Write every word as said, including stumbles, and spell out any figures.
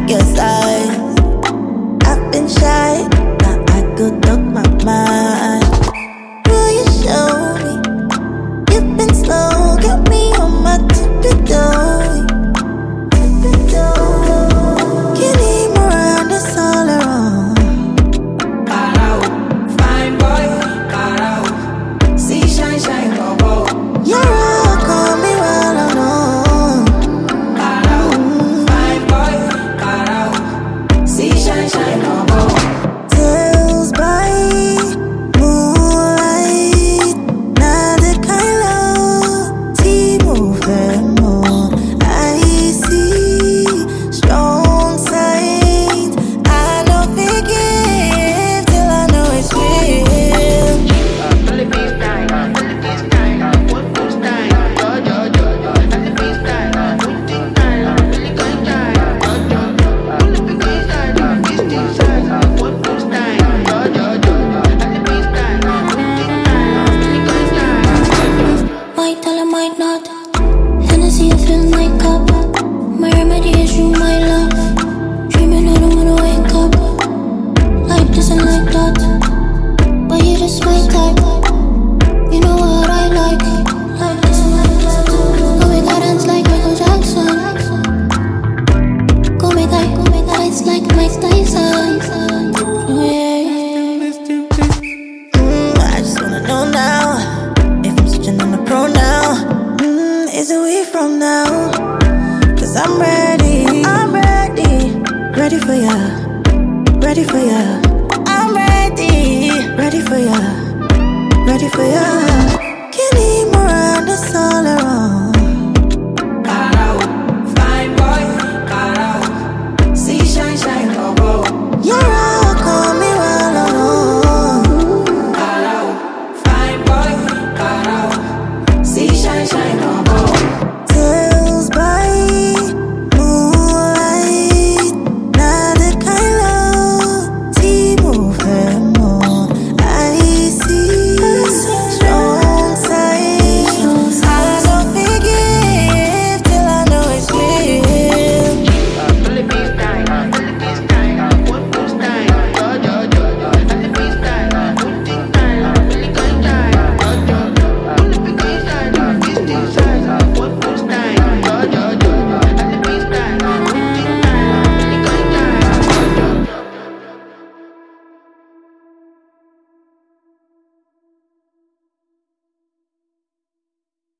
like your size. I've been shy, now I could talk my mind. Will you show me? You've been slow, got me on my tippy toe. Tippy toe. Can need more around us all around. Carao, fine boy, carao. See shine, shine, go, go. You're all call me while I'm on. Carao, fine boy, carao. See shine, shine, go, go. Tales by moonlight, nada kailo, Timo Vermo. I see strong signs. I don't forgive till I know it's real. Philippines style, Philippines style, one more style, yo yo yo yo. Philippines style, Putin style, Billy Gunn style, yo yo yo. Philippines style, Eastern style, one more style, yo yo yo yo. Philippines style, Putin style, Billy Gunn style. Might tell I might not. Hennessy, I fill my cup. My remedy is you, my love. Dreaming I don't wanna wake up. Like this and like that. But you just my type. You know what I like. Like this and like that. Go make I dance like Michael Jackson. Go make I, go make I dance like Mike Tyson. Oh yeah. Mm, I just wanna know now if I'm switching on the pro now. Mm, is it we from now? Cause I'm ready, I'm ready, ready for ya, ready for ya.